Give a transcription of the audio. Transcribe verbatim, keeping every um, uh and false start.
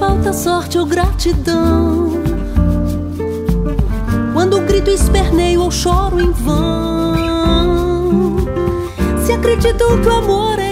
falta sorte ou gratidão, quando grito, esperneio ou choro em vão, se acredito que o amor é